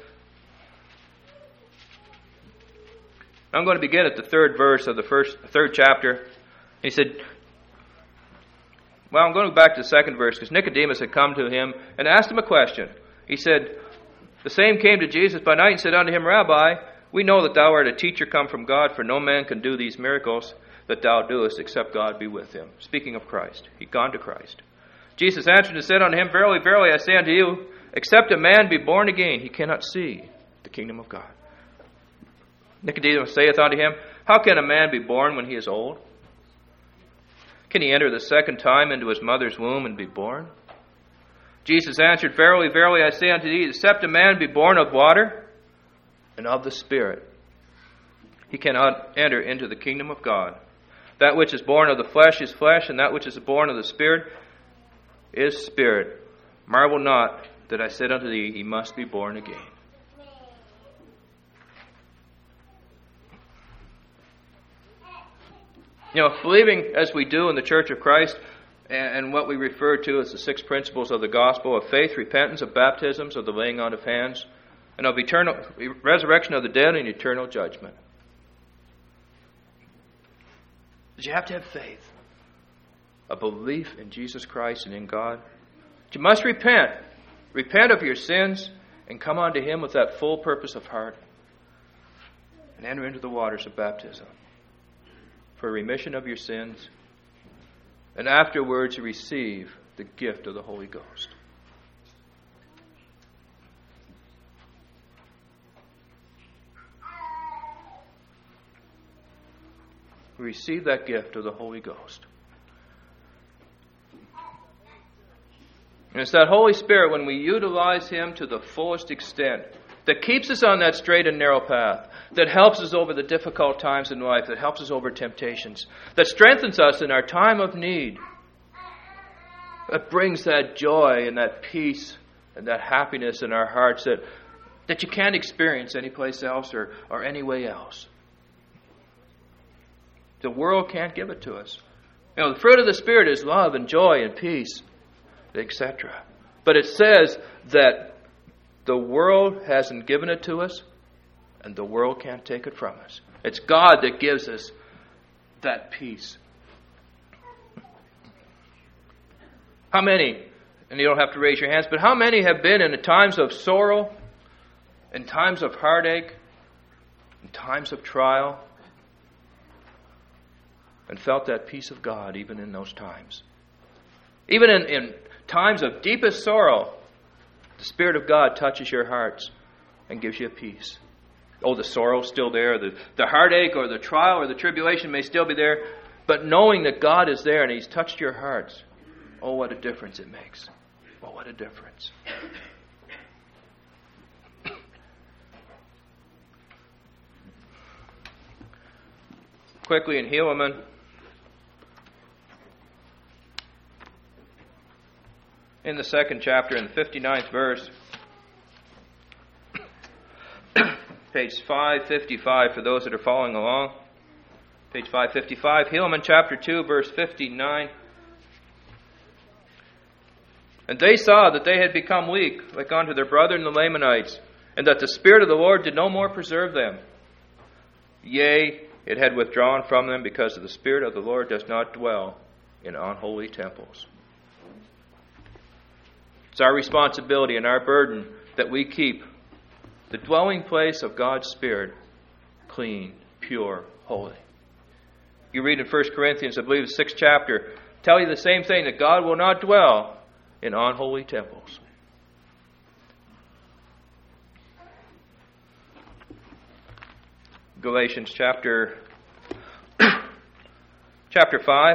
I'm going to begin at the third verse of the first third chapter. He said, well, I'm going to go back to the second verse, because Nicodemus had come to him and asked him a question. He said, The same came to Jesus by night and said unto him, Rabbi, we know that thou art a teacher come from God, for no man can do these miracles that thou doest, except God be with him. Speaking of Christ. He'd gone to Christ. Jesus answered and said unto him, Verily, verily, I say unto you, except a man be born again, he cannot see the kingdom of God. Nicodemus saith unto him, How can a man be born when he is old? Can he enter the second time into his mother's womb and be born? Jesus answered, Verily, verily, I say unto thee, except a man be born of water and of the Spirit, he cannot enter into the kingdom of God. That which is born of the flesh is flesh, and that which is born of the Spirit is spirit. Marvel not that I said unto thee, he must be born again. You know, believing as we do in the Church of Christ, and what we refer to as the six principles of the gospel of faith, repentance, of baptisms, of the laying on of hands, and of eternal resurrection of the dead and eternal judgment. But you have to have faith, a belief in Jesus Christ and in God. But you must repent. Repent of your sins and come unto him with that full purpose of heart and enter into the waters of baptism for remission of your sins, and afterwards receive the gift of the Holy Ghost. Receive that gift of the Holy Ghost. And it's that Holy Spirit, when we utilize him to the fullest extent, that keeps us on that straight and narrow path, that helps us over the difficult times in life, that helps us over temptations, that strengthens us in our time of need, that brings that joy and that peace and that happiness in our hearts that, that you can't experience anyplace else or, or any way else. The world can't give it to us. You know, the fruit of the Spirit is love and joy and peace, et cetera. But it says that the world hasn't given it to us, and the world can't take it from us. It's God that gives us that peace. How many, and you don't have to raise your hands, but how many have been in times of sorrow, in times of heartache, in times of trial, and felt that peace of God even in those times? Even in, in times of deepest sorrow, the Spirit of God touches your hearts and gives you a peace. Oh, the sorrow's still there. The, the heartache or the trial or the tribulation may still be there. But knowing that God is there and he's touched your hearts, oh, what a difference it makes. Oh, what a difference. Quickly in Helaman, in the second chapter, in the fifty-ninth verse, Page five fifty-five for those that are following along. Page five fifty-five, Helaman chapter two, verse fifty-nine. And they saw that they had become weak, like unto their brethren the Lamanites, and that the Spirit of the Lord did no more preserve them. Yea, it had withdrawn from them, because the Spirit of the Lord does not dwell in unholy temples. It's our responsibility and our burden that we keep the dwelling place of God's Spirit clean, pure, holy. You read in First Corinthians, I believe the sixth chapter, tell you the same thing, that God will not dwell in unholy temples. Galatians chapter chapter five.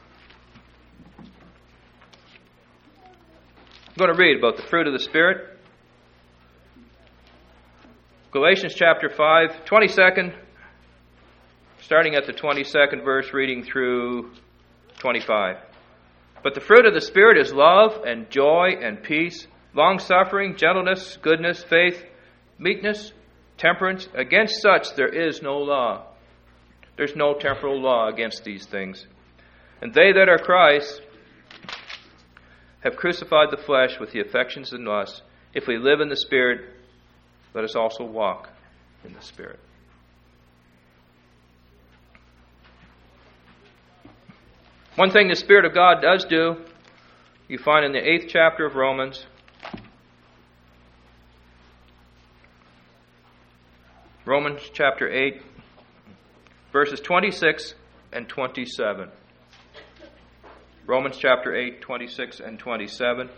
I'm going to read about the fruit of the Spirit. Galatians chapter five, twenty-second, starting at the twenty-second verse, reading through twenty-five. But the fruit of the Spirit is love and joy and peace, long-suffering, gentleness, goodness, faith, meekness, temperance. Against such there is no law. There's no temporal law against these things. And they that are Christ have crucified the flesh with the affections and lusts. If we live in the Spirit, let us also walk in the Spirit. One thing the Spirit of God does do, you find in the eighth chapter of Romans. Romans chapter eight, verses twenty-six and twenty-seven. Romans chapter eight, twenty-six and twenty-seven.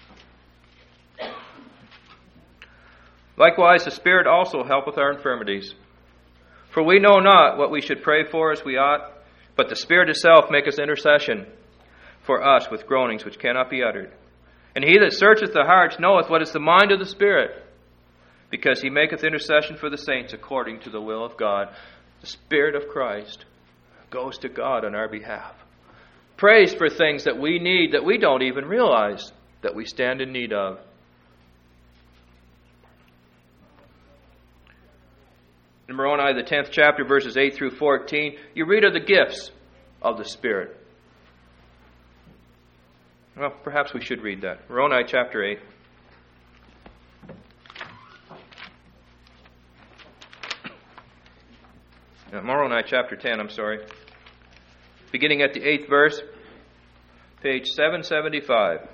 Likewise, the Spirit also helpeth our infirmities. For we know not what we should pray for as we ought, but the Spirit itself maketh intercession for us with groanings which cannot be uttered. And he that searcheth the hearts knoweth what is the mind of the Spirit, because he maketh intercession for the saints according to the will of God. The Spirit of Christ goes to God on our behalf. Prays for things that we need, that we don't even realize that we stand in need of. In Moroni, the tenth chapter, verses eight through fourteen, you read of the gifts of the Spirit. Well, perhaps we should read that. Moroni chapter eight. No, Moroni chapter ten, I'm sorry. Beginning at the eighth verse, page seven seventy-five.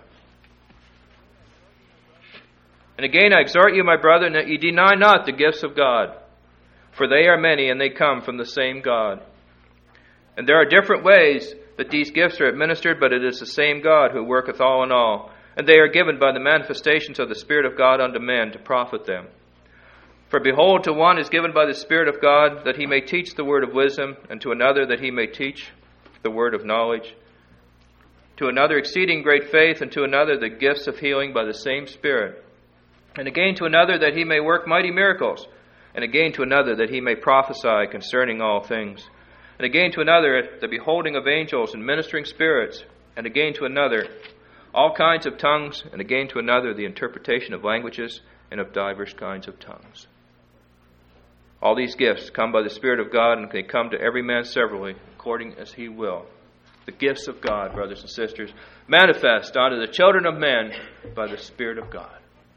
And again I exhort you, my brethren, that ye deny not the gifts of God. For they are many, and they come from the same God. And there are different ways that these gifts are administered, but it is the same God who worketh all in all. And they are given by the manifestations of the Spirit of God unto men to profit them. For behold, to one is given by the Spirit of God that he may teach the word of wisdom, and to another that he may teach the word of knowledge, to another exceeding great faith, and to another the gifts of healing by the same Spirit, and again to another that he may work mighty miracles, and again to another that he may prophesy concerning all things, and again to another the beholding of angels and ministering spirits, and again to another all kinds of tongues, and again to another the interpretation of languages and of divers kinds of tongues. All these gifts come by the Spirit of God, and they come to every man severally, according as he will. The gifts of God, brothers and sisters, manifest unto the children of men by the Spirit of God.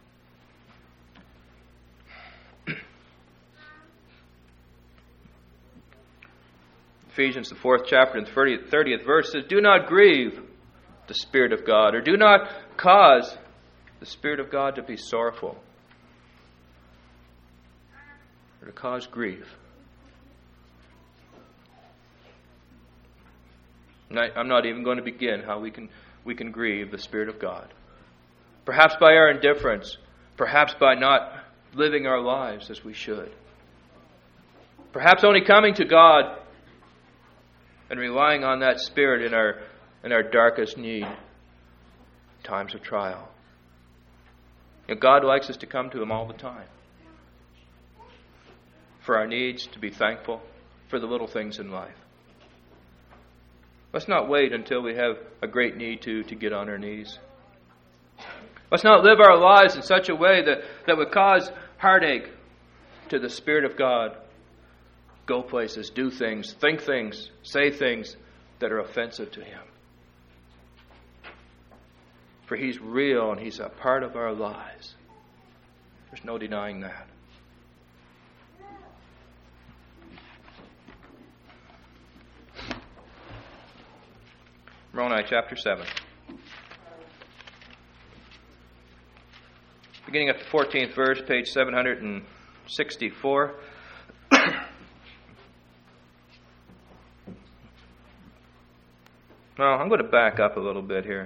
Ephesians, the fourth chapter and thirtieth verse says, do not grieve the Spirit of God, or do not cause the Spirit of God to be sorrowful, or to cause grief. And I, I'm not even going to begin how we can we can grieve the Spirit of God. Perhaps by our indifference, perhaps by not living our lives as we should. Perhaps only coming to God and relying on that Spirit in our in our darkest need, times of trial. You know, God likes us to come to Him all the time. For our needs, to be thankful for the little things in life. Let's not wait until we have a great need to, to get on our knees. Let's not live our lives in such a way that, that would cause heartache to the Spirit of God, go places, do things, think things, say things that are offensive to Him. For He's real and He's a part of our lives. There's no denying that. Moroni chapter seven. Beginning at the fourteenth verse, page seven hundred sixty-four. Well, I'm going to back up a little bit here.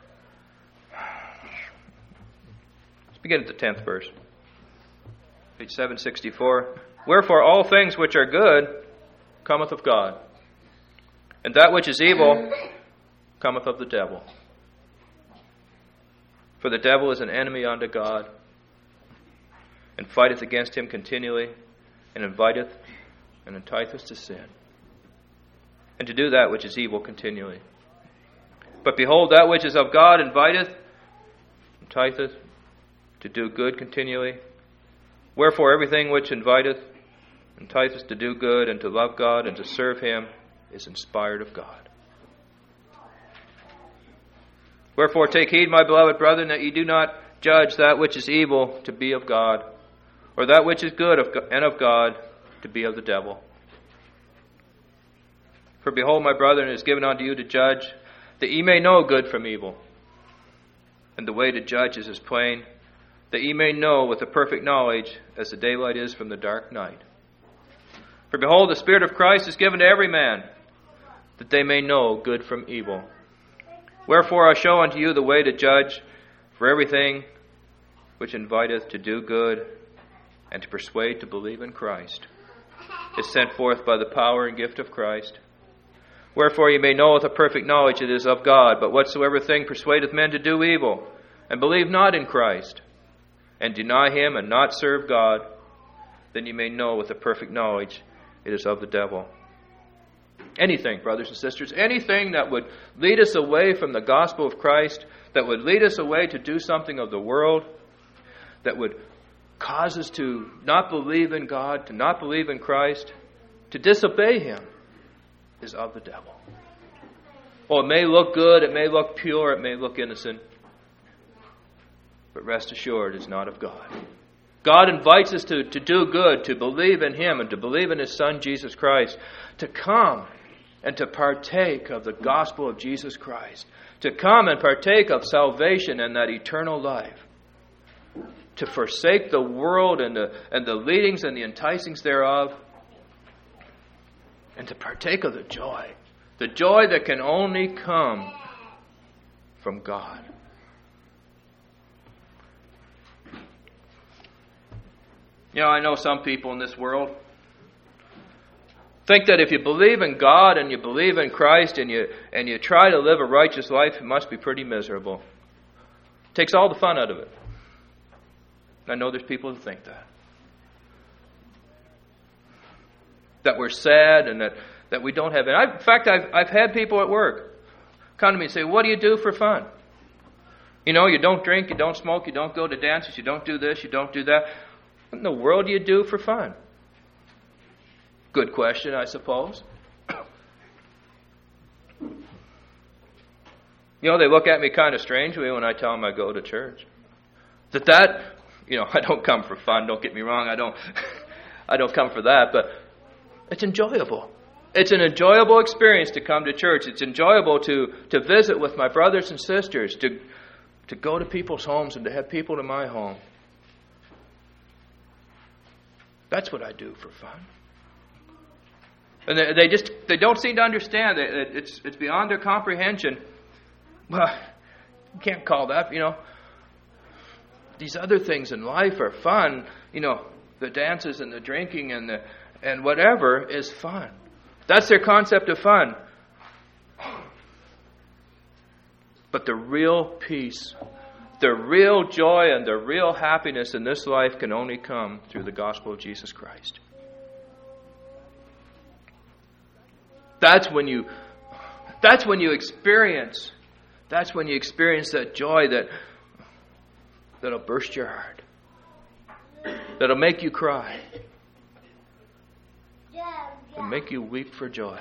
Let's begin at the tenth verse. Page seven sixty-four. Wherefore all things which are good cometh of God, and that which is evil cometh of the devil. For the devil is an enemy unto God, and fighteth against him continually, and inviteth and enticeth to sin, and to do that which is evil continually. But behold, that which is of God inviteth, enticeth to do good continually. Wherefore everything which inviteth, enticeth to do good, and to love God, and to serve Him, is inspired of God. Wherefore take heed, my beloved brethren, that ye do not judge that which is evil to be of God, or that which is good of and of God to be of the devil. For behold, my brethren, it is given unto you to judge, that ye may know good from evil. And the way to judge is as plain, that ye may know with a perfect knowledge, as the daylight is from the dark night. For behold, the Spirit of Christ is given to every man, that they may know good from evil. Wherefore I show unto you the way to judge, for everything which inviteth to do good, and to persuade to believe in Christ, is sent forth by the power and gift of Christ. Wherefore ye may know with a perfect knowledge it is of God. But whatsoever thing persuadeth men to do evil, and believe not in Christ, and deny Him, and not serve God, then ye may know with a perfect knowledge it is of the devil. Anything, brothers and sisters, anything that would lead us away from the gospel of Christ, that would lead us away to do something of the world, that would cause us to not believe in God, to not believe in Christ, to disobey Him, is of the devil. Well, it may look good, it may look pure, it may look innocent, but rest assured, it's not of God. God invites us to, to do good, to believe in Him, and to believe in His Son, Jesus Christ, to come and to partake of the gospel of Jesus Christ, to come and partake of salvation and that eternal life, to forsake the world and the, and the leadings and the enticings thereof, and to partake of the joy, the joy that can only come from God. You know, I know some people in this world think that if you believe in God and you believe in Christ and you and you try to live a righteous life, it must be pretty miserable. It takes all the fun out of it. I know there's people who think that. That we're sad and that, that we don't have it. I, in fact, I've, I've had people at work come to me and say, what do you do for fun? You know, you don't drink, you don't smoke, you don't go to dances, you don't do this, you don't do that. What in the world do you do for fun? Good question, I suppose. You know, they look at me kind of strangely when I tell them I go to church. That that, you know, I don't come for fun, don't get me wrong, I don't I don't come for that, but it's enjoyable. It's an enjoyable experience to come to church. It's enjoyable to, to visit with my brothers and sisters, to to go to people's homes and to have people to my home. That's what I do for fun. And they, they just they don't seem to understand it. It's it's beyond their comprehension. Well, you can't call that, you know. These other things in life are fun. You know, the dances and the drinking and the and whatever is fun. That's their concept of fun. But the real peace, the real joy, and the real happiness in this life can only come through the gospel of Jesus Christ. That's when you that's when you experience that's when you experience that joy that that'll burst your heart. That'll make you cry. will make you weep for joy.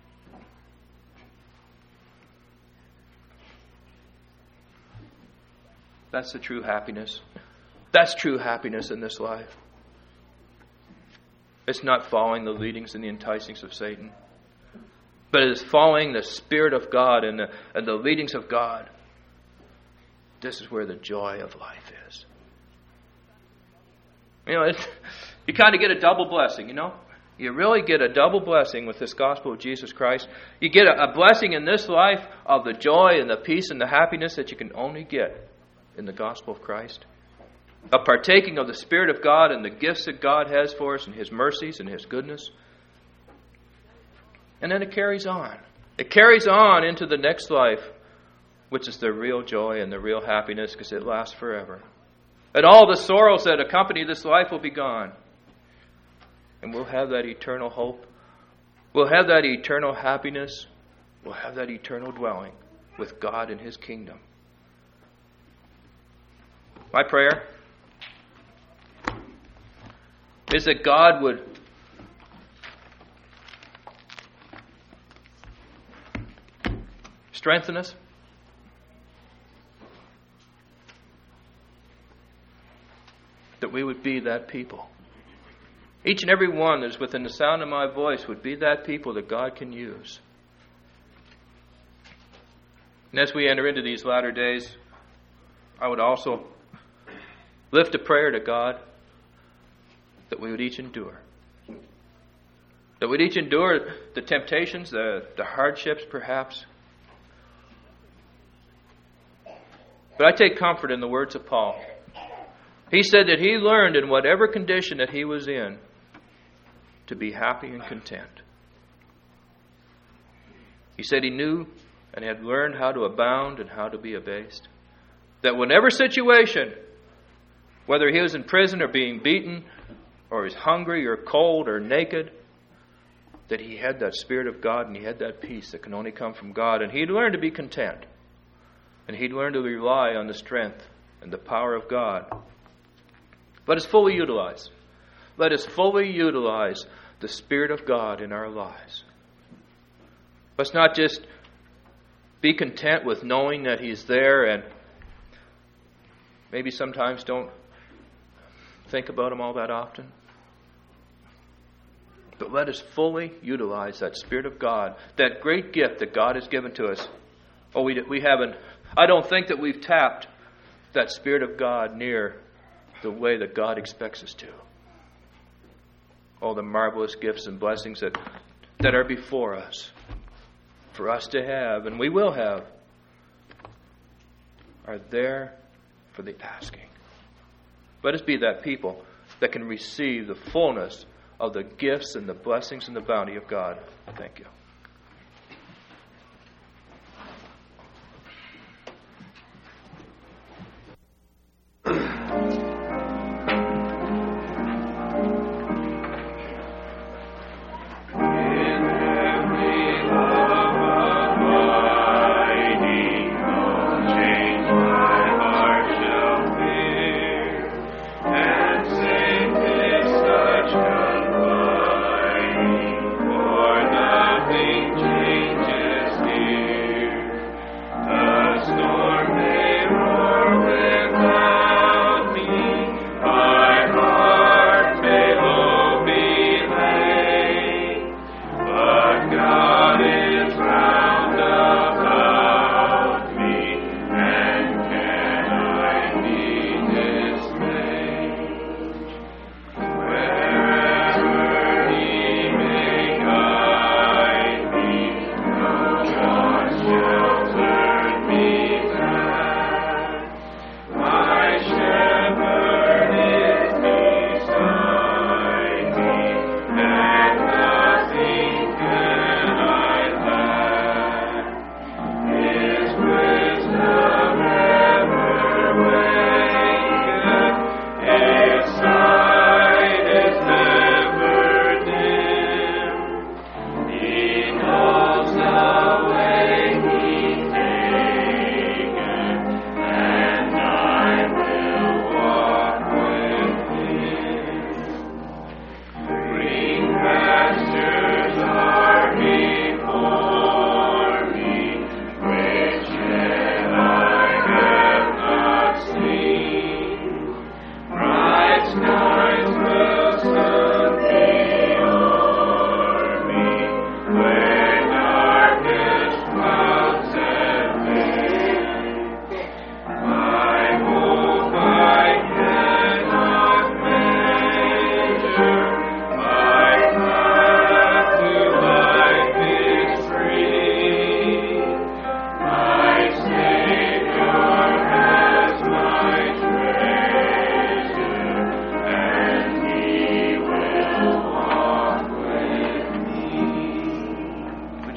That's the true happiness. That's true happiness in this life. It's not following the leadings and the enticings of Satan, but it is following the Spirit of God and the, and the leadings of God. This is where the joy of life is. You know, it, you kind of get a double blessing, you know. You really get a double blessing with this gospel of Jesus Christ. You get a, a blessing in this life of the joy and the peace and the happiness that you can only get in the gospel of Christ. A partaking of the Spirit of God and the gifts that God has for us and His mercies and His goodness. And then it carries on. It carries on into the next life, which is the real joy and the real happiness because it lasts forever. And all the sorrows that accompany this life will be gone. And we'll have that eternal hope. We'll have that eternal happiness. We'll have that eternal dwelling with God in His kingdom. My prayer is that God would strengthen us, that we would be that people. Each and every one that is within the sound of my voice would be that people that God can use. And as we enter into these latter days, I would also lift a prayer to God that we would each endure. That we'd each endure the temptations, the, the hardships perhaps. But I take comfort in the words of Paul. He said that he learned in whatever condition that he was in to be happy and content. He said he knew and had learned how to abound and how to be abased. That whatever situation, whether he was in prison or being beaten, or he's hungry or cold or naked, that he had that Spirit of God and he had that peace that can only come from God. And he'd learned to be content. And he'd learned to rely on the strength and the power of God. Let us fully utilize. Let us fully utilize the Spirit of God in our lives. Let's not just be content with knowing that He's there and maybe sometimes don't think about Him all that often. But let us fully utilize that Spirit of God, that great gift that God has given to us. Oh, we, we haven't, I don't think that we've tapped that Spirit of God near the way that God expects us to. All the marvelous gifts and blessings that, that are before us, for us to have, and we will have, are there for the asking. Let us be that people that can receive the fullness of the gifts and the blessings and the bounty of God. Thank you. Nothing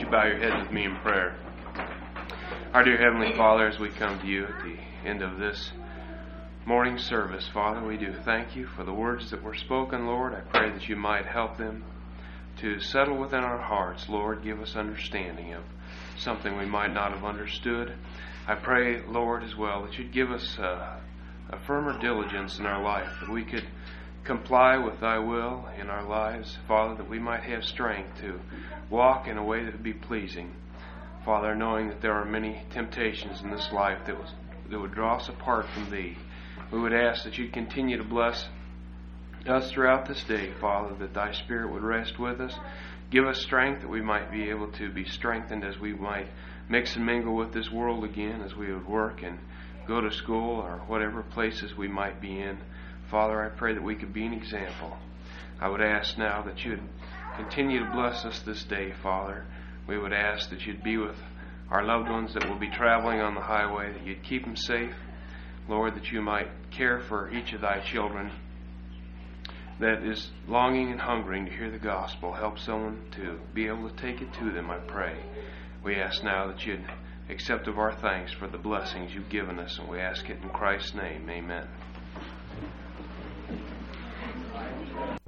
bow your heads with me in prayer. Our dear Heavenly Father, as we come to you at the end of this morning service, Father, we do thank you for the words that were spoken, Lord. I pray that you might help them to settle within our hearts. Lord, give us understanding of something we might not have understood. I pray, Lord, as well, that you'd give us a, a firmer diligence in our life, that we could comply with thy will in our lives, Father, that we might have strength to walk in a way that would be pleasing. Father, knowing that there are many temptations in this life that, was, that would draw us apart from thee, we would ask that you'd continue to bless us throughout this day, Father, that thy Spirit would rest with us. Give us strength that we might be able to be strengthened as we might mix and mingle with this world again, as we would work and go to school or whatever places we might be in. Father, I pray that we could be an example. I would ask now that you'd continue to bless us this day, Father. We would ask that you'd be with our loved ones that will be traveling on the highway, that you'd keep them safe. Lord, that you might care for each of thy children that is longing and hungering to hear the gospel. Help someone to be able to take it to them, I pray. We ask now that you'd accept of our thanks for the blessings you've given us, and we ask it in Christ's name. Amen.